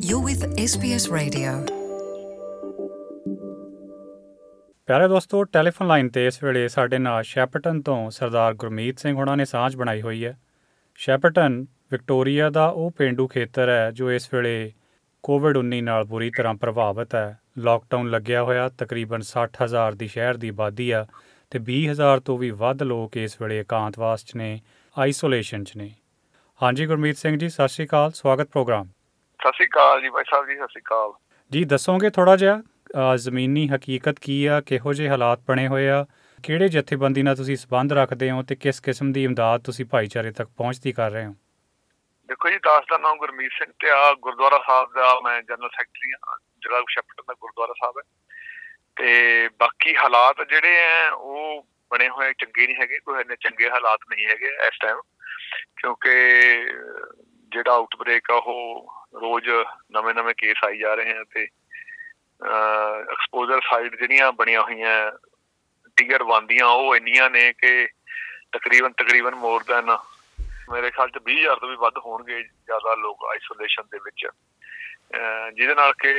You're with SBS Radio. ਪਿਆਰੇ ਦੋਸਤੋ, telephone line 'ਤੇ ਇਸ ਵੇਲੇ ਸਾਡੇ ਨਾਲ ਸ਼ੈਪਰਟਨ ਤੋਂ ਸਰਦਾਰ ਗੁਰਮੀਤ ਸਿੰਘ ਹੋਣਾ ਨੇ ਸਾਂਝ ਬਣਾਈ ਹੋਈ ਹੈ। ਸ਼ੈਪਰਟਨ ਵਿਕਟੋਰੀਆ ਦਾ ਉਹ ਪੇਂਡੂ ਖੇਤਰ ਹੈ ਜੋ ਇਸ ਵੇਲੇ ਕੋਵਿਡ-19 ਨਾਲ ਬੁਰੀ ਤਰ੍ਹਾਂ ਪ੍ਰਭਾਵਿਤ ਹੈ। ਲਾਕਡਾਊਨ ਲੱਗਿਆ ਹੋਇਆ, ਤਕਰੀਬਨ 60,000 ਦੀ ਸ਼ਹਿਰ ਦੀ ਆਬਾਦੀ ਆ ਅਤੇ 20,000 ਤੋਂ ਵੀ ਵੱਧ ਲੋਕ ਇਸ ਵੇਲੇ ਇਕਾਂਤਵਾਸ 'ਚ ਨੇ, ਆਈਸੋਲੇਸ਼ਨ 'ਚ ਨੇ। ਹਾਂਜੀ ਗੁਰਮੀਤ ਸਿੰਘ ਜੀ, ਸਤਿ ਸ਼੍ਰੀ ਅਕਾਲ, ਸਵਾਗਤ ਪ੍ਰੋਗਰਾਮ। ਸਤਿ ਸ਼੍ਰੀ ਅਕਾਲ ਜੀ ਭਾਈ ਸਾਹਿਬ ਜੀ, ਸਤਿ ਸ਼੍ਰੀ ਅਕਾਲ ਜੀ। ਦੱਸੋਗੇ ਥੋੜ੍ਹਾ ਜਿਹਾ ਜ਼ਮੀਨੀ ਹਕੀਕਤ ਕੀ ਆ, ਕਿਹੋ ਜਿਹੇ ਹਾਲਾਤ ਬਣੇ ਹੋਏ ਆ, ਕਿਹੜੇ ਜਥੇਬੰਦੀ ਨਾਲ ਤੁਸੀਂ ਸੰਬੰਧ ਰੱਖਦੇ ਹੋ ਅਤੇ ਕਿਸ ਕਿਸਮ ਦੀ ਇਮਦਾਦ ਤੁਸੀਂ ਭਾਈਚਾਰੇ ਤੱਕ ਪਹੁੰਚਦੀ ਕਰ ਰਹੇ ਹੋ? ਦੇਖੋ ਜੀ, ਦਾਸ ਦਾ ਨਾਮ ਗੁਰਮੀਤ ਸਿੰਘ ਤੇ ਆ ਗੁਰਦੁਆਰਾ ਸਾਹਿਬ ਦਾ ਮੈਂ ਜਨਰਲ ਸੈਕਟਰੀ ਹਾਂ, ਜਿਹੜਾ ਸ਼ੈਪਟਨ ਦਾ ਗੁਰਦੁਆਰਾ ਸਾਹਿਬ ਹੈ। ਤੇ ਬਾਕੀ ਹਾਲਾਤ ਜਿਹੜੇ ਹੈ ਉਹ ਬਣੇ ਹੋਏ ਚੰਗੇ ਨਹੀਂ ਹੈਗੇ, ਕੋਈ ਇੰਨੇ ਚੰਗੇ ਹਾਲਾਤ ਨਹੀਂ ਹੈਗੇ ਇਸ ਟਾਈਮ, ਕਿਉਂਕਿ ਜਿਹੜਾ ਆਊਟਬ੍ਰੇਕ ਆ ਉਹ ਰੋਜ਼ ਨਵੇਂ ਕੇਸ ਆਈ ਜਾ ਰਹੇ ਆ ਤੇ ਐਕਸਪੋਜ਼ਰ ਸਾਈਟ ਜਿਹੜੀਆਂ ਬਣੀਆਂ ਹੋਈਆਂ ਟੀਅਰ 1 ਦੀਆਂ ਉਹ ਇੰਨੀਆਂ ਨੇ ਕਿ ਤਕਰੀਬਨ ਮੋਰ ਦੈਨ ਮੇਰੇ ਖਿਆਲ 'ਚ 20,000 ਤੋਂ ਵੀ ਵੱਧ ਹੋਣਗੇ ਜ਼ਿਆਦਾ ਲੋਕ ਆਈਸੋਲੇਸ਼ਨ ਦੇ ਵਿੱਚ, ਜਿਹਦੇ ਨਾਲ ਕਿ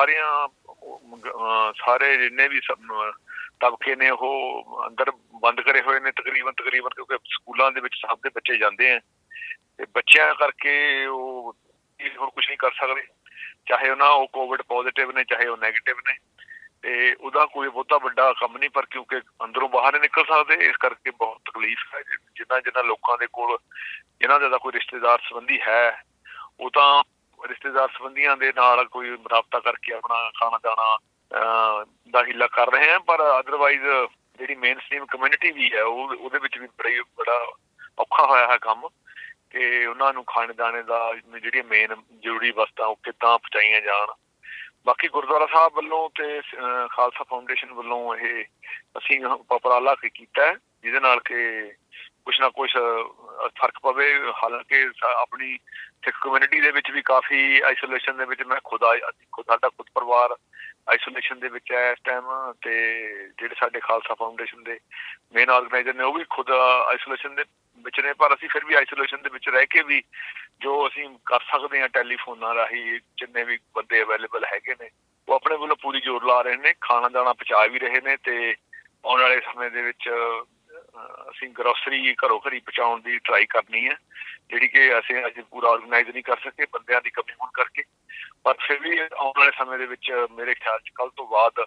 ਸਾਰੇ ਜਿੰਨੇ ਵੀ ਤਬਕੇ ਨੇ ਉਹ ਅੰਦਰ ਬੰਦ ਕਰੇ ਹੋਏ ਨੇ ਤਕਰੀਬਨ, ਕਿਉਂਕਿ ਸਕੂਲਾਂ ਦੇ ਵਿੱਚ ਸਭ ਦੇ ਬੱਚੇ ਜਾਂਦੇ ਆ ਤੇ ਬੱਚਿਆਂ ਕਰਕੇ ਉਹ ਹੋਰ ਕੁਛ ਨਹੀਂ ਕਰ ਸਕਦੇ, ਚਾਹੇ ਉਹ ਕੋਵਿਡ ਪੋਜ਼ੀਟਿਵ ਨੇ ਚਾਹੇ ਉਹ ਨੈਗੇਟਿਵ ਨੇ, ਤੇ ਉਹਦਾ ਕੋਈ ਬਹੁਤਾ ਵੱਡਾ ਕੰਮ ਨਹੀਂ, ਪਰ ਕਿਉਂਕਿ ਅੰਦਰੋਂ ਬਾਹਰ ਨਹੀਂ ਨਿਕਲ ਸਕਦੇ, ਇਸ ਕਰਕੇ ਬਹੁਤ ਤਕਲੀਫ ਹੈ। ਜਿਨ੍ਹਾਂ ਲੋਕਾਂ ਦੇ ਕੋਲ ਜਿਹਨਾਂ ਦਾ ਕੋਈ ਰਿਸ਼ਤੇਦਾਰ ਸੰਬੰਧੀ ਹੈ, ਉਹ ਤਾਂ ਰਿਸ਼ਤੇਦਾਰ ਸੰਬੰਧੀਆਂ ਦੇ ਨਾਲ ਕੋਈ ਰਾਬਤਾ ਕਰਕੇ ਆਪਣਾ ਖਾਣਾ ਦਾਣਾ ਦਾ ਹੀਲਾ ਕਰ ਰਹੇ ਆ, ਪਰ ਅਦਰਵਾਈਜ਼ ਜਿਹੜੀ ਮੇਨ ਸਟ੍ਰੀਮ ਕਮਿਊਨਿਟੀ ਵੀ ਹੈ ਉਹਦੇ ਵਿੱਚ ਵੀ ਬੜਾ ਔਖਾ ਹੋਇਆ ਹੈ ਕੰਮ, ਕਿ ਉਹਨਾਂ ਨੂੰ ਖਾਣੇ ਦਾਣੇ ਦਾ ਜਿਹੜੀਆਂ ਮੇਨ ਜ਼ਰੂਰੀ ਵਸਤਾਂ ਉਹ ਕਿੱਦਾਂ ਪਹੁੰਚਾਈਆਂ ਜਾਣ। ਬਾਕੀ ਗੁਰਦੁਆਰਾ ਸਾਹਿਬ ਵੱਲੋਂ ਤੇ ਖਾਲਸਾ ਫਾਊਂਡੇਸ਼ਨ ਵੱਲੋਂ ਇਹ ਅਸੀਂ ਉਪਰਾਲਾ ਕੀਤਾ ਜਿਹਦੇ ਨਾਲ ਕਿ ਕੁਛ ਨਾ ਕੁਛ ਫਰਕ ਪਵੇ। ਹਾਲਾਂਕਿ ਆਪਣੀ ਸਿੱਖ ਕਮਿਊਨਿਟੀ ਦੇ ਵਿੱਚ ਵੀ ਕਾਫੀ ਆਈਸੋਲੇਸ਼ਨ ਦੇ ਵਿੱਚ, ਮੈਂ ਸਾਡਾ ਖੁਦ ਪਰਿਵਾਰ ਆਈਸੋਲੇਸ਼ਨ ਦੇ ਵਿੱਚ ਹੈ ਇਸ ਟਾਈਮ, ਤੇ ਜਿਹੜੇ ਸਾਡੇ ਖਾਲਸਾ ਫਾਊਂਡੇਸ਼ਨ ਦੇ ਮੇਨ ਆਰਗੇਨਾਈਜ਼ਰ ਨੇ ਉਹ ਵੀ ਖੁਦ ਆਈਸੋਲੇਸ਼ਨ ਦੇ ਵਿੱਚ ਨੇ, ਪਰ ਅਸੀਂ ਫਿਰ ਵੀ ਆਈਸੋਲੇਸ਼ਨ ਦੇ ਵਿੱਚ ਰਹਿ ਕੇ ਵੀ ਜੋ ਅਸੀਂ ਕਰ ਸਕਦੇ ਹਾਂ ਟੈਲੀਫੋਨਾਂ ਰਾਹੀਂ, ਜਿੰਨੇ ਵੀ ਬੰਦੇ ਅਵੇਲੇਬਲ ਹੈਗੇ ਨੇ ਉਹ ਆਪਣੇ ਵੱਲੋਂ ਪੂਰੀ ਜ਼ੋਰ ਲਾ ਰਹੇ ਨੇ, ਖਾਣਾ ਦਾਣਾ ਪਹੁੰਚਾ ਵੀ ਰਹੇ ਨੇ, ਤੇ ਆਉਣ ਵਾਲੇ ਸਮੇਂ ਦੇ ਵਿੱਚ ਅਸੀਂ ਗਰੋਸਰੀ ਘਰੋਂ ਘਰੀ ਪਹੁੰਚਾਉਣ ਦੀ ਟਰਾਈ ਕਰਨੀ ਹੈ, ਜਿਹੜੀ ਕਿ ਅਸੀਂ ਅੱਜ ਪੂਰਾ ਔਰਗਨਾਈਜ਼ ਨਹੀਂ ਕਰ ਸਕੇ ਬੰਦਿਆਂ ਦੀ ਕਮੀ ਹੋਣ ਕਰਕੇ, ਪਰ ਫਿਰ ਵੀ ਆਉਣ ਵਾਲੇ ਸਮੇਂ ਦੇ ਵਿੱਚ ਮੇਰੇ ਖਿਆਲ 'ਚ ਕੱਲ੍ਹ ਤੋਂ ਬਾਅਦ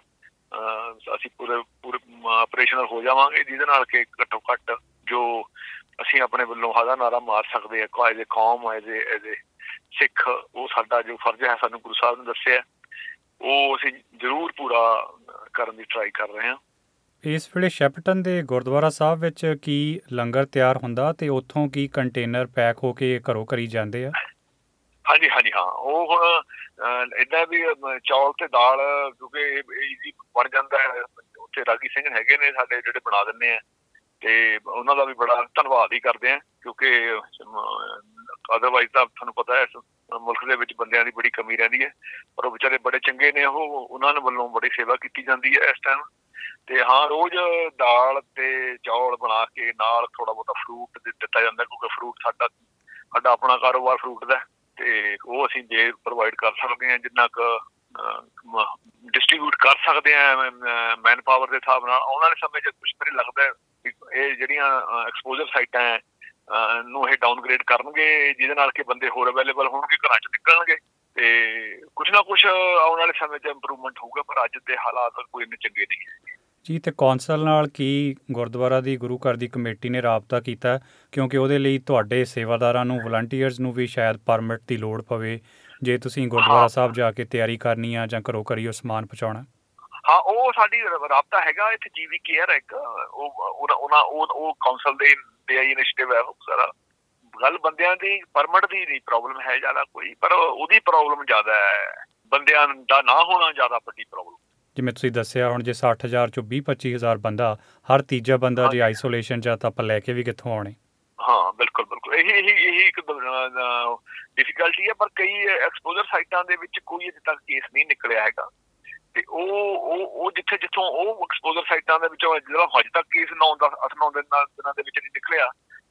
ਅਸੀਂ ਪੂਰੇ ਆਪਰੇਸ਼ਨਲ ਹੋ ਜਾਵਾਂਗੇ, ਜਿਹਦੇ ਨਾਲ ਕਿ ਘੱਟੋ ਘੱਟ ਜੋ ਅਸੀਂ ਆਪਣੇ ਵੱਲੋਂ ਹਾਦਾ ਨਾਰਾ ਮਾਰ ਸਕਦੇ ਹਾਂ ਐਜ਼ ਏ ਕੌਮ, ਐਜ਼ ਏ ਸਿੱਖ, ਉਹ ਸਾਡਾ ਜੋ ਫਰਜ਼ ਹੈ ਸਾਨੂੰ ਗੁਰੂ ਸਾਹਿਬ ਨੇ ਦੱਸਿਆ, ਉਹ ਅਸੀਂ ਜ਼ਰੂਰ ਪੂਰਾ ਕਰਨ ਦੀ ਟਰਾਈ ਕਰ ਰਹੇ ਹਾਂ। ਇਸ ਵੇਲੇ ਸ਼ੈਪਟਨ ਦੇ ਗੁਰਦੁਆਰਾ ਸਾਹਿਬ ਵਿੱਚ ਕੀ ਲੰਗਰ ਤਿਆਰ ਹੁੰਦਾ ਅਤੇ ਉੱਥੋਂ ਕੀ ਕੰਟੇਨਰ ਪੈਕ ਹੋ ਕੇ ਘਰੋਂ ਘਰੀ ਜਾਂਦੇ ਆ? ਹਾਂਜੀ ਹਾਂ, ਉਹ ਹੁਣ ਇੱਦਾਂ ਵੀ ਚੌਲ ਤੇ ਦਾਲ ਕਿਉਂਕਿ ਈਜ਼ੀ ਬਣ ਜਾਂਦਾ ਹੈ, ਉੱਥੇ ਰਾਗੀ ਸਿੰਘ ਹੈਗੇ ਨੇ ਸਾਡੇ ਜਿਹੜੇ ਬਣਾ ਦਿੰਦੇ ਆ, ਤੇ ਉਹਨਾਂ ਦਾ ਵੀ ਬੜਾ ਧੰਨਵਾਦ ਹੀ ਕਰਦੇ ਆ, ਕਿਉਂਕਿ ਅਦਰਵਾਈਜ਼ ਤਾਂ ਤੁਹਾਨੂੰ ਪਤਾ ਹੈ ਮੁਲਕ ਦੇ ਵਿੱਚ ਬੰਦਿਆਂ ਦੀ ਬੜੀ ਕਮੀ ਰਹਿੰਦੀ ਹੈ, ਪਰ ਉਹ ਵਿਚਾਰੇ ਬੜੇ ਚੰਗੇ ਨੇ, ਉਹਨਾਂ ਦੇ ਵੱਲੋਂ ਬੜੀ ਸੇਵਾ ਕੀਤੀ ਜਾਂਦੀ ਹੈ ਇਸ ਟਾਈਮ। ਤੇ ਹਾਂ, ਰੋਜ਼ ਦਾਲ ਤੇ ਚੌਲ ਬਣਾ ਕੇ ਨਾਲ ਥੋੜਾ ਬਹੁਤਾ ਫਰੂਟ ਦਿੱਤਾ ਜਾਂਦਾ, ਕਿਉਂਕਿ ਫਰੂਟ ਸਾਡਾ ਆਪਣਾ ਕਾਰੋਬਾਰ ਫਰੂਟ ਦਾ, ਤੇ ਉਹ ਅਸੀਂ ਜੇ ਪ੍ਰੋਵਾਈਡ ਕਰ ਸਕਦੇ ਹਾਂ, ਜਿੰਨਾ ਕੁ ਡਿਸਟਰੀਬਿਊਟ ਕਰ ਸਕਦੇ ਹਾਂ ਮੈਨ ਪਾਵਰ ਦੇ ਹਿਸਾਬ ਨਾਲ। ਆਉਣ ਵਾਲੇ ਸਮੇਂ 'ਚ ਕੁਛ ਮੈਨੂੰ ਲੱਗਦਾ ਇਹ ਜਿਹੜੀਆਂ ਐਕਸਪੋਜ਼ਰ ਸਾਈਟਾਂ ਹੈ ਨੂੰ ਇਹ ਡਾਊਨਗ੍ਰੇਡ ਕਰਨਗੇ, ਜਿਹਦੇ ਨਾਲ ਕਿ ਬੰਦੇ ਹੋਰ ਅਵੇਲੇਬਲ ਹੋਣਗੇ, ਘਰਾਂ 'ਚ ਨਿਕਲਣਗੇ, ਤੇ ਕੁਛ ਨਾ ਕੁਛ ਆਉਣ ਵਾਲੇ ਸਮੇਂ 'ਚ ਇੰਪਰੂਵਮੈਂਟ ਹੋਊਗਾ, ਪਰ ਅੱਜ ਦੇ ਹਾਲਾਤ ਕੋਈ ਇੰਨੇ ਚੰਗੇ ਨਹੀਂ ਹੈ ਜੀ। ਅਤੇ ਕੌਂਸਲ ਨਾਲ ਕੀ ਗੁਰਦੁਆਰਾ ਦੀ ਗੁਰੂ ਘਰ ਦੀ ਕਮੇਟੀ ਨੇ ਰਾਬਤਾ ਕੀਤਾ? ਕਿਉਂਕਿ ਉਹਦੇ ਲਈ ਤੁਹਾਡੇ ਸੇਵਾਦਾਰਾਂ ਨੂੰ, ਵਲੰਟੀਅਰਸ ਨੂੰ ਵੀ ਸ਼ਾਇਦ ਪਰਮਿਟ ਦੀ ਲੋੜ ਪਵੇ ਜੇ ਤੁਸੀਂ ਗੁਰਦੁਆਰਾ ਸਾਹਿਬ ਜਾ ਕੇ ਤਿਆਰੀ ਕਰਨੀ ਆ ਜਾਂ ਘਰੋਂ ਘਰੀ ਉਹ ਸਮਾਨ ਪਹੁੰਚਾਉਣਾ। ਹਾਂ, ਉਹ ਸਾਡੀ ਰਾਬਤਾ ਹੈਗਾ ਇੱਥੇ, ਜੀਵੀ ਕੇਅਰ ਹੈ ਇੱਕ, ਉਹ ਕੌਂਸਲ ਦੇ ਇਨੀਸ਼ੀਏਟਿਵ ਹੈ ਉਹ ਸਾਰਾ। ਗੱਲ ਬੰਦਿਆਂ ਦੀ ਪਰਮਿਟ ਦੀ ਨਹੀਂ ਪ੍ਰੋਬਲਮ ਹੈ ਜ਼ਿਆਦਾ ਕੋਈ, ਪਰ ਉਹਦੀ ਪ੍ਰੋਬਲਮ ਜ਼ਿਆਦਾ ਹੈ, ਬੰਦਿਆਂ ਦਾ ਨਾ ਹੋਣਾ ਜ਼ਿਆਦਾ ਵੱਡੀ ਪ੍ਰੋਬਲਮ। ਜਿਵੇਂ ਤੁਸੀਂ ਦੱਸਿਆ, ਹੁਣ ਜੇ 60,000 ਚੋਂ 20-25,000 ਬੰਦਾ, ਹਰ ਤੀਜਾ ਬੰਦਾ ਜੇ ਆਈਸੋਲੇਸ਼ਨ 'ਚ ਤਾਂ ਆਪਾਂ ਲੈ ਕੇ ਵੀ ਕਿੱਥੋਂ ਆਉਣੇ? ਹਾਂ, ਬਿਲਕੁਲ ਇਹੀ ਇੱਕ ਡਿਫੀਕਲਟੀ ਹੈ, ਪਰ ਕਈ ਐਕਸਪੋਜ਼ਰ ਸਾਈਟਾਂ ਦੇ ਵਿੱਚ ਕੋਈ ਅਜੇ ਤੱਕ ਕੇਸ ਨਹੀਂ ਨਿਕਲਿਆ ਹੈਗਾ, ਤੇ ਉਹ ਜਿੱਥੋਂ ਉਹ ਐਕਸਪੋਜ਼ਰ ਸਾਈਟਾਂ ਦੇ ਵਿੱਚੋਂ ਜਿਹੜਾ ਹਜੇ ਤੱਕ ਕੇਸ 9-10 8-9 ਦਿਨਾਂ ਦੇ ਵਿੱਚ ਨਹੀਂ ਨਿਕਲਿਆ,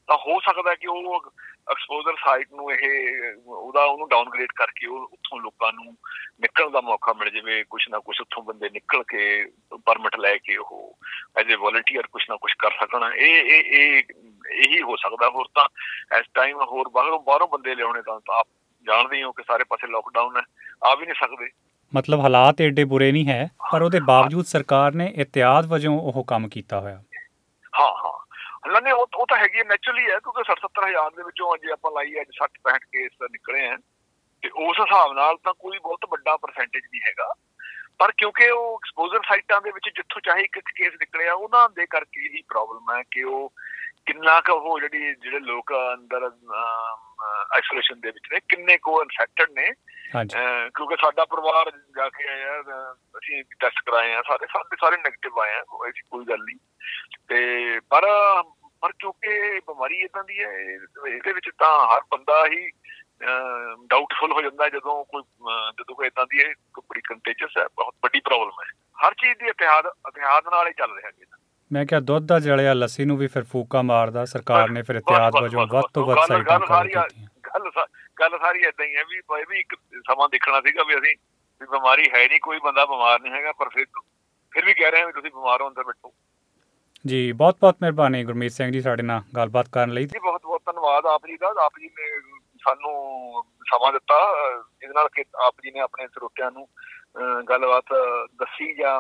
ਤਾਂ ਹੋ ਸਕਦਾ ਕਿ ਉਹ ਐਕਸਪੋਜ਼ਰ ਸਾਈਟ ਨੂੰ ਉਹਨੂੰ ਡਾਊਨਗ੍ਰੇਡ ਕਰਕੇ ਉੱਥੋਂ ਲੋਕਾਂ ਨੂੰ ਨਿਕਲਣ ਦਾ ਮੌਕਾ ਮਿਲ ਜਾਵੇ। ਕੁਛ ਨਾ ਕੁਛ ਉੱਥੋਂ ਬੰਦੇ ਨਿਕਲ ਕੇ ਪਰਮਿਟ ਲੈ ਕੇ ਉਹ ਐਜ਼ ਏ ਵੋਲੰਟੀਅਰ ਕੁਛ ਨਾ ਕੁਛ ਕਰ ਸਕਣ। ਇਹੀ ਹੋ ਸਕਦਾ। ਹੋਰ ਤਾਂ ਇਸ ਟਾਈਮ ਹੋਰ ਬਾਹਰੋਂ ਬੰਦੇ ਲਿਆਉਣੇ ਤਾਂ ਆਪ ਜਾਣਦੇ ਹੋ ਕਿ ਸਾਰੇ ਪਾਸੇ ਲੋਕਡਾਊਨ ਹੈ, ਆ ਵੀ ਨਹੀਂ ਸਕਦੇ। ਮਤਲਬ ਹਾਲਾਤ ਏਡੇ ਬੁਰੇ ਨਹੀਂ ਹੈ, ਪਰ ਉਹਦੇ ਬਾਵਜੂਦ ਸਰਕਾਰ ਨੇ ਇਹਤਿਆਤ ਵਜੋਂ ਉਹ ਕੰਮ ਕੀਤਾ ਹੋਇਆ। ਹਾਂ ਨਹੀਂ, ਉਹ ਤਾਂ ਹੈਗੀ ਨੈਚੁਰਲੀ ਹੈ, ਕਿਉਂਕਿ 60-70 ਦੇ ਵਿੱਚੋਂ ਜੇ ਆਪਾਂ ਲਾਈਏ ਅੱਜ 60-65 ਕੇਸ ਨਿਕਲੇ ਆ, ਤੇ ਉਸ ਹਿਸਾਬ ਨਾਲ ਤਾਂ ਕੋਈ ਬਹੁਤ ਵੱਡਾ ਪਰਸੈਂਟੇਜ ਨਹੀਂ ਹੈਗਾ। ਪਰ ਕਿਉਂਕਿ ਉਹ ਐਕਸਪੋਜ਼ਰ ਸਾਈਟਾਂ ਦੇ ਵਿੱਚ ਜਿੱਥੋਂ ਚਾਹੇ ਇੱਕ ਕੇਸ ਨਿਕਲਿਆ, ਉਹਨਾਂ ਦੇ ਕਰਕੇ ਹੀ ਪ੍ਰੋਬਲਮ ਹੈ ਕਿ ਉਹ ਕਿੰਨਾ ਕੁ ਉਹ ਜਿਹੜੇ ਲੋਕ ਅੰਦਰ ਆਈਸੋਲੇਸ਼ਨ ਦੇ ਵਿੱਚ ਨੇ, ਕਿੰਨੇ ਕੁ ਇਨਫੈਕਟਡ ਨੇ। ਕਿਉਂਕਿ ਸਾਡਾ ਪਰਿਵਾਰ ਜਾ ਕੇ ਆਇਆ, ਅਸੀਂ ਟੈਸਟ ਕਰਾਏ ਆ, ਸਾਰੇ ਨੈਗੇਟਿਵ ਆਏ ਆ, ਐਸੀ ਕੋਈ ਗੱਲ ਨਹੀਂ। ਤੇ ਪਰ ਕਿਉਂਕਿ ਬਿਮਾਰੀ ਏਦਾਂ ਦੀ ਹੈ, ਇਹਦੇ ਵਿੱਚ ਤਾਂ ਹਰ ਬੰਦਾ ਹੀ ਡਾਊਟਫੁਲ ਹੋ ਜਾਂਦਾ ਜਦੋਂ ਕੋਈ ਏਦਾਂ ਦੀ ਬੜੀ ਕੰਟੇਜਸ ਹੈ, ਬਹੁਤ ਵੱਡੀ ਪ੍ਰੋਬਲਮ ਹੈ। ਹਰ ਚੀਜ਼ ਦੀ ਇਤਿਹਾਦ ਨਾਲ ਹੀ ਚੱਲ ਰਿਹਾ ਜੀ। ਮੈਂ ਕਿਹਾ ਦੁੱਧ ਦਾ ਜਲਿਆ ਲੱਸੀ ਨੂੰ ਵੀ ਫਿਰ ਫੂਕਾ ਮਾਰਦਾ। ਸਰਕਾਰ ਨੇ ਫਿਰ ਇਤਿਹਾਦ ਵਜੋਂ ਵੱਧ ਤੋਂ ਵੱਧ ਸਾਈਟਾਂ ਖੋਲ੍ਹ ਕੀਤੀਆਂ। ਗੱਲ ਸਾਰੀ ਏਦਾਂ ਹੀ ਹੈ ਵੀ ਇੱਕ ਸਮਾਂ ਦੇਖਣਾ ਸੀਗਾ ਵੀ ਅਸੀਂ ਵੀ ਬਿਮਾਰੀ ਹੈ ਨਹੀਂ, ਕੋਈ ਬੰਦਾ ਬਿਮਾਰ ਨਹੀਂ ਹੈਗਾ, ਪਰ ਫਿਰ ਵੀ ਕਹਿ ਰਹੇ ਹਾਂ ਵੀ ਤੁਸੀਂ ਬਿਮਾਰ ਹੋ ਅੰਦਰ ਬੈਠੋ। ਜੀ ਬਹੁਤ ਬਹੁਤ ਮਿਹਰਬਾਨੀ ਗੁਰਮੀਤ ਸਿੰਘ ਜੀ ਸਾਡੇ ਨਾਲ ਗੱਲਬਾਤ ਕਰਨ ਲਈ। ਜੀ ਬਹੁਤ ਬਹੁਤ ਧੰਨਵਾਦ ਆਪ ਜੀ ਦਾ। ਆਪ ਜੀ ਨੇ ਸਾਨੂੰ ਸਮਾਂ ਦਿੱਤਾ, ਜਿਹਦੇ ਨਾਲ ਕਿ ਆਪ ਜੀ ਨੇ ਆਪਣੇ ਸਰੋਤਿਆਂ ਨੂੰ ਗੱਲਬਾਤ ਦੱਸੀ ਜਾਂ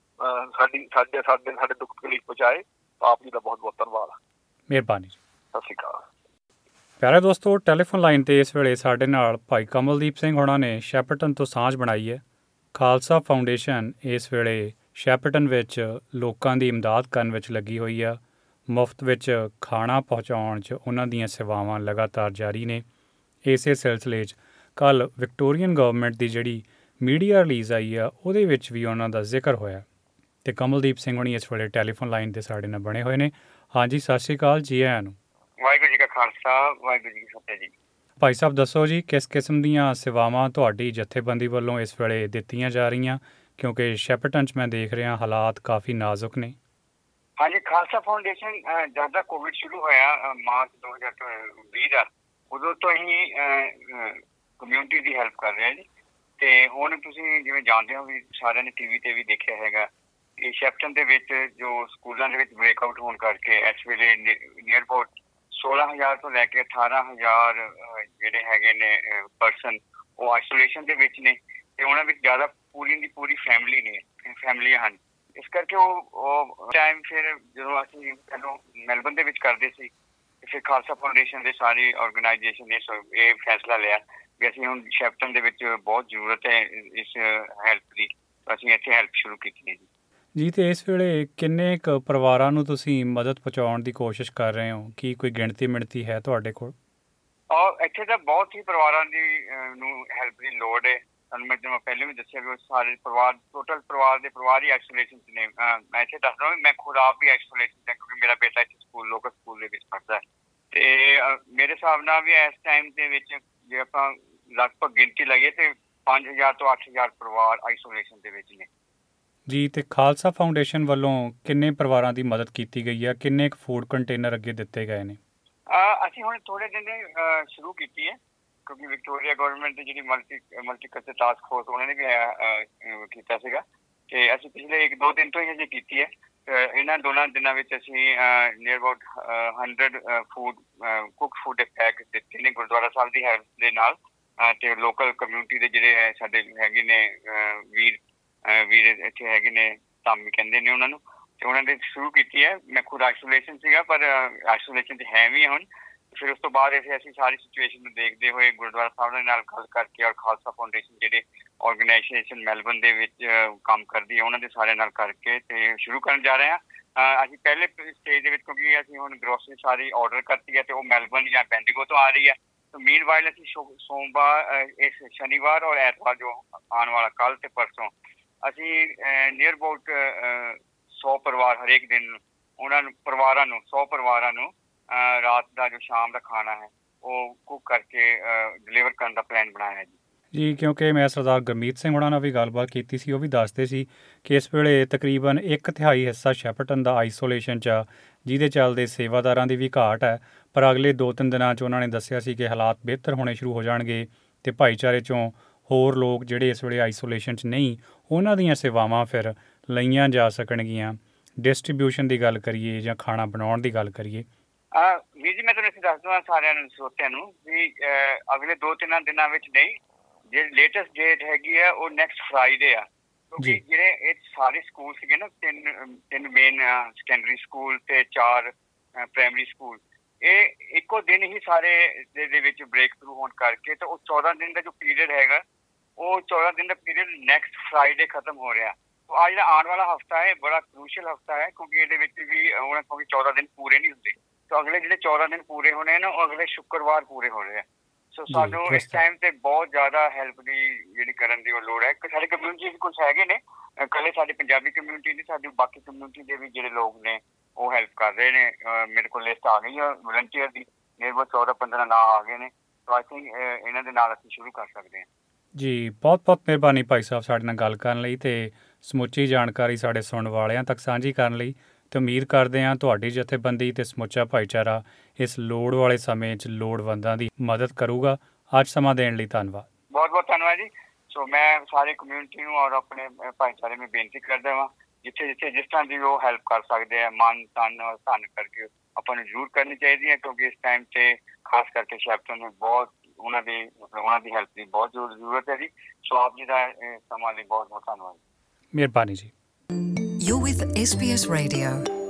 ਸਾਡੇ ਦੁੱਖ ਤਕਲੀਫ ਪਹੁੰਚਾਏ। ਆਪ ਜੀ ਦਾ ਬਹੁਤ ਬਹੁਤ ਧੰਨਵਾਦ। ਮਿਹਰਬਾਨੀ। ਸਤਿ ਸ਼੍ਰੀ ਅਕਾਲ। ਪਿਆਰੇ ਦੋਸਤੋ, ਟੈਲੀਫੋਨ ਲਾਈਨ 'ਤੇ ਇਸ ਵੇਲੇ ਸਾਡੇ ਨਾਲ ਭਾਈ ਕਮਲਦੀਪ ਸਿੰਘ ਹੋਣਾ ਨੇ ਸ਼ੈਪਰਟਨ ਤੋਂ ਸਾਂਝ ਬਣਾਈ ਹੈ। ਖਾਲਸਾ ਫਾਊਂਡੇਸ਼ਨ ਇਸ ਵੇਲੇ ਸ਼ੈਪਰਟਨ ਵਿੱਚ ਲੋਕਾਂ ਦੀ ਇਮਦਾਦ ਕਰਨ ਵਿੱਚ ਲੱਗੀ ਹੋਈ ਆ। ਮੁਫਤ ਵਿੱਚ ਖਾਣਾ ਪਹੁੰਚਾਉਣ 'ਚ ਉਹਨਾਂ ਦੀਆਂ ਸੇਵਾਵਾਂ ਲਗਾਤਾਰ ਜਾਰੀ ਨੇ। ਇਸੇ ਸਿਲਸਿਲੇ 'ਚ ਕੱਲ੍ਹ ਵਿਕਟੋਰੀਅਨ ਗਵਰਨਮੈਂਟ ਦੀ ਜਿਹੜੀ ਮੀਡੀਆ ਰਿਲੀਜ਼ ਆਈ ਆ, ਉਹਦੇ ਵਿੱਚ ਵੀ ਉਹਨਾਂ ਦਾ ਜ਼ਿਕਰ ਹੋਇਆ। ਅਤੇ ਕਮਲਦੀਪ ਸਿੰਘ ਹੋਣੀ ਇਸ ਵੇਲੇ ਟੈਲੀਫੋਨ ਲਾਈਨ 'ਤੇ ਸਾਡੇ ਨਾਲ ਬਣੇ ਹੋਏ ਨੇ। ਹਾਂਜੀ, ਸਤਿ ਸ਼੍ਰੀ ਅਕਾਲ ਜੀ ਆਇਆਂ ਨੂੰ। ਵਾਹਿਗੁਰੂ ਜੀ ਕਾ ਖਾਲਸਾ, ਵਾਹਿਗੁਰੂ ਜੀ ਕੀ ਫਤਿਹ ਜੀ। ਭਾਈ ਸਾਹਿਬ ਦੱਸੋ ਜੀ, ਕਿਸ ਕਿਸਮ ਦੀਆਂ ਸੇਵਾਵਾਂ ਤੁਹਾਡੀ ਜਥੇਬੰਦੀ ਵੱਲੋਂ ਇਸ ਵੇਲੇ ਦਿੱਤੀਆਂ ਜਾ ਰਹੀਆਂ, ਕਿਉਂਕਿ ਸ਼ੈਪਰਟਨ 'ਚ ਮੈਂ ਦੇਖ ਰਿਹਾ ਹਾਲਾਤ ਕਾਫੀ ਨਾਜ਼ੁਕ ਨੇ। ਹਾਂਜੀ, ਖਾਲਸਾ ਫਾਊਂਡੇਸ਼ਨ ਜਦ ਦਾ ਕੋਵਿਡ ਸ਼ੁਰੂ ਹੋਇਆ ਮਾਰਚ 2020 ਦਾ, ਉਦੋਂ ਤੋਂ ਹੀ ਕਮਿਊਨਿਟੀ ਦੀ ਹੈਲਪ ਕਰ ਰਿਹਾ ਜੀ। ਤੇ ਹੁਣ ਤੁਸੀਂ ਜਿਵੇਂ ਜਾਣਦੇ ਹੋ ਵੀ ਸਾਰਿਆਂ ਨੇ TV ਤੇ ਵੀ ਦੇਖਿਆ ਹੈਗਾ ਕਿ ਸ਼ੈਪਟਨ ਦੇ ਵਿੱਚ ਜੋ ਸਕੂਲਾਂ ਦੇ ਵਿੱਚ ਬ੍ਰੇਕਆਊਟ ਹੋਣ ਕਰਕੇ ਇਸ ਵੇਲੇ ਨੀਅਰ ਅਬਾਊਟ 16,000 ਤੋਂ ਲੈ ਕੇ 18,000 ਜਿਹੜੇ ਹੈਗੇ ਨੇ ਪਰਸਨ ਉਹ ਆਈਸੋਲੇਸ਼ਨ ਦੇ ਵਿੱਚ ਨੇ, ਤੇ ਉਹਨਾਂ ਵਿੱਚ ਜ਼ਿਆਦਾ ਪੂਰੀ ਦੀ ਪੂਰੀ ਫੈਮਲੀਆਂ ਹਨ। ਇਸ ਕਰਕੇ ਉਹ ਟਾਈਮ ਫਿਰ ਜਦੋਂ ਅਸੀਂ ਪਹਿਲਾਂ ਮੈਲਬਨ ਦੇ ਵਿੱਚ ਕਰਦੇ ਸੀ, ਫਿਰ ਖਾਲਸਾ ਫਾਊਂਡੇਸ਼ਨ ਦੇ ਸਾਰੀ ਆਰਗੇਨਾਈਜੇਸ਼ਨ ਨੇ ਇਹ ਫੈਸਲਾ ਲਿਆ ਵੀ ਅਸੀਂ ਹੁਣ ਸ਼ੈਪਟਨ ਦੇ ਵਿੱਚ ਬਹੁਤ ਜ਼ਰੂਰਤ ਹੈ ਇਸ ਹੈਲਪ ਦੀ, ਅਸੀਂ ਇੱਥੇ ਹੈਲਪ ਸ਼ੁਰੂ ਕੀਤੀ ਹੈ ਜੀ। ਤੇ ਇਸ ਵੇਲੇ ਕਿੰਨੇ ਕੁ ਪਰਿਵਾਰਾਂ ਨੂੰ ਤੁਸੀਂ ਮਦਦ ਪਹੁੰਚਾਉਣ ਦੀ ਕੋਸ਼ਿਸ਼ ਕਰ ਰਹੇ ਹੋ? ਕੀ ਕੋਈ ਗਿਣਤੀ ਹੈ ਤੁਹਾਡੇ ਕੋਲ? ਇੱਥੇ ਤਾਂ ਬਹੁਤ ਹੀ ਪਰਿਵਾਰਾਂ ਨੂੰ ਹੈਲਪ ਦੀ ਲੋੜ ਹੈ। ਤੁਹਾਨੂੰ ਮੈਂ ਜਿਵੇਂ ਪਹਿਲੇ ਵੀ ਦੱਸਿਆ ਵੀ ਸਾਰੇ ਟੋਟਲ ਪਰਿਵਾਰ ਹੀ ਆਈਸੋਲੇਸ਼ਨ 'ਚ ਨੇ। ਮੈਂ ਇੱਥੇ ਦੱਸ ਰਿਹਾ ਮੈਂ ਖੁਦ ਆਪ ਵੀ ਆਈਸੋਲੇਸ਼ਨ 'ਚ, ਕਿਉਂਕਿ ਮੇਰਾ ਬੇਟਾ ਇੱਥੇ ਲੋਕਲ ਸਕੂਲ ਦੇ ਵਿੱਚ ਪੜ੍ਹਦਾ ਹੈ। ਤੇ ਮੇਰੇ ਹਿਸਾਬ ਨਾਲ ਵੀ ਇਸ ਟਾਈਮ ਦੇ ਵਿੱਚ ਜੇ ਆਪਾਂ ਲਗਭਗ ਗਿਣਤੀ ਲਾਈਏ ਤੇ 5,000 ਤੋਂ 8,000 ਪਰਿਵਾਰ ਆਈਸੋਲੇਸ਼ਨ ਦੇ ਵਿੱਚ ਨੇ ਜੀ। ਤੇ ਖਾਲਸਾ ਫਾਊਂਡੇਸ਼ਨ ਵੱਲੋਂ ਕਿੰਨੇ ਪਰਿਵਾਰਾਂ ਦੀ ਮਦਦ ਕੀਤੀ ਗਈ ਹੈ? ਕਿੰਨੇ ਕੁ ਫੂਡ ਕੰਟੇਨਰ ਅੱਗੇ ਦਿੱਤੇ ਗਏ ਨੇ? ਅਸੀਂ ਹੁਣ ਥੋੜੇ ਦਿਨ ਸ਼ੁਰੂ ਕੀਤੀ ਹੈ, ਕਿਉਂਕਿ ਵਿਕਟੋਰੀਆ ਗਵਰਨਮੈਂਟ ਦੀ ਜਿਹੜੀ ਮਲਟੀਕਲਚਰ ਟਾਸਕ ਫੋਰਸ ਉਹਨਾਂ ਨੇ ਵੀ ਕੀਤਾ ਸੀਗਾ, ਤੇ ਅਸੀਂ ਪਿਛਲੇ 1-2 ਦਿਨ ਤੋਂ ਹੀ ਹਜੇ ਕੀਤੀ ਹੈ। ਇਹਨਾਂ ਦੋਨਾਂ ਦਿਨਾਂ ਵਿੱਚ ਅਸੀਂ ਨੀਅਰ ਅਬਾਊਟ 100 ਕੁੱਕ ਫੂਡ ਦੇ ਪੈਕ ਦਿੱਤੇ ਨੇ ਗੁਰਦੁਆਰਾ ਸਾਹਿਬ ਦੀ ਹੈਲਪ ਦੇ ਨਾਲ। ਤੇ ਲੋਕਲ ਕਮਿਊਨਿਟੀ ਦੇ ਜਿਹੜੇ ਸਾਡੇ ਹੈਗੇ ਨੇ ਵੀਰ ਇੱਥੇ ਹੈਗੇ ਨੇ, ਧਾਮੀ ਕਹਿੰਦੇ ਨੇ ਉਹਨਾਂ ਨੂੰ, ਤੇ ਉਹਨਾਂ ਨੇ ਸ਼ੁਰੂ ਕੀਤੀ ਹੈ। ਮੈਂ ਖੁਦ ਆਈਸੋਲੇਸ਼ਨ ਸੀਗਾ, ਪਰ ਆਈਸੋਲੇਸ਼ਨ 'ਚ ਹੈ ਵੀ ਹੁਣ। ਫਿਰ ਉਸ ਤੋਂ ਬਾਅਦ ਅਸੀਂ ਸਾਰੀ ਸਿਚੁਏਸ਼ਨ ਨੂੰ ਦੇਖਦੇ ਹੋਏ ਗੁਰਦੁਆਰਾ ਸਾਹਿਬ ਦੇ ਨਾਲ ਗੱਲ ਕਰਕੇ ਔਰ ਖਾਲਸਾ ਫਾਊਂਡੇਸ਼ਨ ਜਿਹੜੇ ਆਰਗੇਨਾਈਜੇਸ਼ਨ ਮੈਲਬਨ ਦੇ ਵਿੱਚ ਕੰਮ ਕਰਦੀ ਹੈ ਉਹਨਾਂ ਦੇ ਸਾਰਿਆਂ ਨਾਲ ਕਰਕੇ ਤੇ ਸ਼ੁਰੂ ਕਰਨ ਜਾ ਰਹੇ ਹਾਂ। ਅਸੀਂ ਪਹਿਲੇ ਸਟੇਜ ਦੇ ਵਿੱਚ, ਕਿਉਂਕਿ ਅਸੀਂ ਹੁਣ ਗਰੋਸਰੀ ਸਾਰੀ ਆਰਡਰ ਕਰਤੀ ਹੈ ਤੇ ਉਹ ਮੈਲਬਨ ਜਾਂ ਬੈਂਡੀਗੋ ਤੋਂ ਆ ਰਹੀ ਹੈ। ਮੀਨਵਾਈਲ ਅਸੀਂ ਸੋਮਵਾਰ, ਇਸ ਸ਼ਨੀਵਾਰ ਔਰ ਐਤਵਾਰ ਜੋ ਆਉਣ ਵਾਲਾ ਕੱਲ੍ਹ ਤੇ ਪਰਸੋਂ ਅਸੀਂ ਨੀਅਰ ਅਬਾਊਟ 100 ਪਰਿਵਾਰ ਹਰੇਕ ਦਿਨ ਉਹਨਾਂ ਨੂੰ 100 ਪਰਿਵਾਰਾਂ ਨੂੰ ਰਾਤ ਦਾ ਜੋ ਸ਼ਾਮ ਦਾ ਖਾਣਾ ਹੈ ਉਹ ਕੁੱਕ ਕਰਕੇ ਡਿਲੀਵਰ ਕਰਨ ਦਾ ਪਲਾਨ ਬਣਾਇਆ ਹੈ ਜੀ, ਕਿਉਂਕਿ ਮੈਂ ਸਰਦਾਰ ਗੁਰਮੀਤ ਸਿੰਘ ਹੋਣਾ ਨਾਲ ਵੀ ਗੱਲਬਾਤ ਕੀਤੀ ਸੀ, ਉਹ ਵੀ ਦੱਸਦੇ ਸੀ ਕਿ ਇਸ ਵੇਲੇ ਤਕਰੀਬਨ 1/3 ਹਿੱਸਾ ਸ਼ੈਪਰਟਨ ਦਾ ਆਈਸੋਲੇਸ਼ਨ 'ਚ ਆ, ਜਿਹਦੇ ਚੱਲਦੇ ਸੇਵਾਦਾਰਾਂ ਦੀ ਵੀ ਘਾਟ ਹੈ। ਪਰ ਅਗਲੇ 2-3 ਦਿਨਾਂ 'ਚ ਉਹਨਾਂ ਨੇ ਦੱਸਿਆ ਸੀ ਕਿ ਹਾਲਾਤ ਬਿਹਤਰ ਹੋਣੇ ਸ਼ੁਰੂ ਹੋ ਜਾਣਗੇ ਅਤੇ ਭਾਈਚਾਰੇ 'ਚੋਂ ਹੋਰ ਲੋਕ ਜਿਹੜੇ ਇਸ ਵੇਲੇ ਆਈਸੋਲੇਸ਼ਨ 'ਚ ਨਹੀਂ, ਉਹਨਾਂ ਦੀਆਂ ਸੇਵਾਵਾਂ ਫਿਰ ਲਈਆਂ ਜਾ ਸਕਣਗੀਆਂ। ਡਿਸਟਰੀਬਿਊਸ਼ਨ ਦੀ ਗੱਲ ਕਰੀਏ ਜਾਂ ਖਾਣਾ ਬਣਾਉਣ ਦੀ ਗੱਲ ਕਰੀਏ। ਵੀਰ ਜੀ, ਮੈਂ ਤੁਹਾਨੂੰ ਦੱਸ ਦਵਾਂ ਸਾਰਿਆਂ ਨੂੰ, ਸਰੋਤਿਆਂ ਨੂੰ, ਵੀ ਅਗਲੇ 2-3 ਦਿਨਾਂ ਵਿੱਚ ਨਹੀਂ, ਜਿਹੜੀ ਲੇਟੈਸਟ ਡੇਟ ਹੈਗੀ ਆ ਉਹ ਨੈਕਸਟ ਫਰਾਈਡੇ ਆ। ਕਿਉਂਕਿ ਜਿਹੜੇ ਇਹ ਸਾਰੇ ਸਕੂਲ ਸੀਗੇ ਨਾ, ਤਿੰਨ ਮੇਨ ਸੈਕੰਡਰੀ ਸਕੂਲ ਤੇ 4 ਪ੍ਰਾਇਮਰੀ ਸਕੂਲ, ਇਹ ਇੱਕੋ ਦਿਨ ਹੀ ਸਾਰੇ ਦੇ ਵਿੱਚ ਬ੍ਰੇਕ ਥਰੂ ਹੋਣ ਕਰਕੇ ਤੇ ਉਹ 14 ਦਿਨ ਦਾ ਜੋ ਪੀਰੀਅਡ ਹੈਗਾ, ਉਹ 14 ਦਿਨ ਦਾ ਪੀਰੀਅਡ ਨੈਕਸਟ ਫਰਾਈਡੇ ਖਤਮ ਹੋ ਰਿਹਾ। ਆ ਜਿਹੜਾ ਆਉਣ ਵਾਲਾ ਹਫਤਾ ਹੈ ਬੜਾ ਕਰੂਸ਼ਲ ਹਫਤਾ ਹੈ, ਕਿਉਂਕਿ ਇਹਦੇ ਵਿੱਚ ਵੀ ਹੁਣ ਕਿਉਂਕਿ 14 ਦਿਨ ਪੂਰੇ ਨਹੀਂ ਹੁੰਦੇ, ਤਾਂ ਅਗਲੇ ਜਿਹੜੇ 14 ਦਿਨ ਪੂਰੇ ਹੋਣੇ ਨਾ, ਉਹ ਅਗਲੇ ਸ਼ੁੱਕਰਵਾਰ ਪੂਰੇ ਹੋ ਰਹੇ ਆ। ਸੋ ਸਾਨੂੰ ਇਸ ਟਾਈਮ ਤੇ ਬਹੁਤ ਜ਼ਿਆਦਾ ਹੈਲਪ ਦੀ ਜਿਹੜੀ ਕਰਨ ਦੀ ਉਹ ਲੋੜ ਹੈ। ਸਾਡੇ ਕਮਿਊਨਿਟੀ ਕੁਛ ਹੈਗੇ ਨੇ, ਇਕੱਲੇ ਸਾਡੀ ਪੰਜਾਬੀ ਕਮਿਊਨਿਟੀ ਨਹੀਂ, ਸਾਡੀ ਬਾਕੀ ਕਮਿਊਨਿਟੀ ਦੇ ਵੀ ਜਿਹੜੇ ਲੋਕ ਨੇ ਉਹ ਹੈਲਪ ਕਰ ਰਹੇ ਨੇ। ਮੇਰੇ ਕੋਲ ਲਿਸਟ ਆ ਗਈ ਆ ਵਲੰਟੀਅਰ ਦੀ, ਨਿਅਰ 14-15 ਨਾਂ ਆ ਗਏ ਨੇ। ਸੋ ਆਈ ਥਿੰਕ ਇਹਨਾਂ ਦੇ ਨਾਲ ਅਸੀਂ ਸ਼ੁਰੂ ਕਰ ਸਕਦੇ ਹਾਂ। ਜੀ, ਬਹੁਤ-ਬਹੁਤ ਮਿਹਰਬਾਨੀ ਭਾਈ ਸਾਹਿਬ ਸਾਡੇ ਨਾਲ ਗੱਲ ਕਰਨ ਲਈ ਅਤੇ ਸਮੁੱਚੀ ਜਾਣਕਾਰੀ ਸਾਡੇ ਸੁਣਨ ਵਾਲਿਆਂ ਤੱਕ ਸਾਂਝੀ ਕਰਨ ਲਈ। ਅਤੇ ਉਮੀਦ ਕਰਦੇ ਹਾਂ ਤੁਹਾਡੀ ਜਥੇਬੰਦੀ ਅਤੇ ਸਮੁੱਚਾ ਭਾਈਚਾਰਾ ਇਸ ਲੋੜ ਵਾਲੇ ਸਮੇਂ 'ਚ ਲੋੜਵੰਦਾਂ ਦੀ ਮਦਦ ਕਰੂਗਾ। ਅੱਜ ਸਮਾਂ ਦੇਣ ਲਈ ਧੰਨਵਾਦ। ਬਹੁਤ ਬਹੁਤ ਧੰਨਵਾਦ ਜੀ। ਸੋ ਮੈਂ ਸਾਰੇ ਕਮਿਊਨਿਟੀ ਨੂੰ ਔਰ ਆਪਣੇ ਭਾਈਚਾਰੇ ਨੂੰ ਬੇਨਤੀ ਕਰਦਾ ਵਾਂ, ਜਿੱਥੇ ਜਿਸ ਤਰ੍ਹਾਂ ਦੀ ਉਹ ਹੈਲਪ ਕਰ ਸਕਦੇ ਆ, ਮਨ ਤਨ ਔਰ ਧਨ ਕਰਕੇ ਆਪਾਂ ਨੂੰ ਜ਼ਰੂਰ ਕਰਨੀ ਚਾਹੀਦੀ ਹੈ, ਕਿਉਂਕਿ ਇਸ ਟਾਈਮ 'ਤੇ ਖਾਸ ਕਰਕੇ ਸ਼ੈਪਟਨ ਨੂੰ ਬਹੁਤ ਉਹਨਾਂ ਦੀ ਹੈਲਪ ਦੀ ਬਹੁਤ ਜ਼ਰੂਰਤ ਹੈ ਜੀ। ਸੋ ਆਪ ਜੀ ਦਾ ਸਮਾਂ ਲਈ ਬਹੁਤ ਬਹੁਤ ਧੰਨਵਾਦ। ਮਿਹਰਬਾਨੀ ਜੀ। You're with SBS Radio.